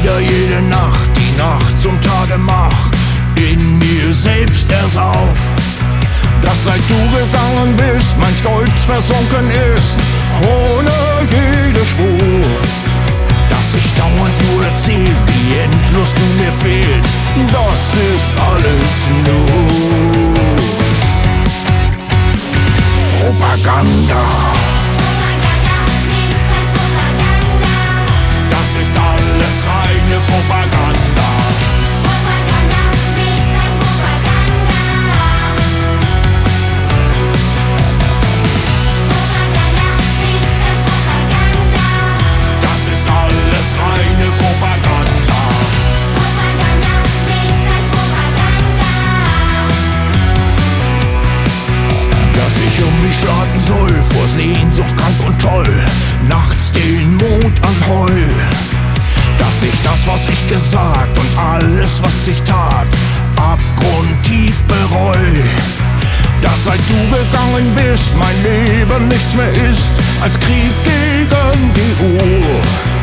wieder jede Nacht, die Nacht zum Tage mach, in mir selbst ersauf. Dass seit du gegangen bist, mein Stolz versunken ist, ohne jede Spur. Dass ich dauernd nur erzähl, wie endlos du mir fehlst, das ist alles nur Propaganda. Das ist alles reine Propaganda. Das ist alles reine Propaganda. Dass ich um mich schlagen soll, vor Sehnsucht krank und toll, nachts den Mond anheul. Dass ich das, was ich gesagt und alles, was ich tat, abgrundtief bereu. Dass seit du gegangen bist, mein Leben nichts mehr ist als Krieg gegen die Uhr.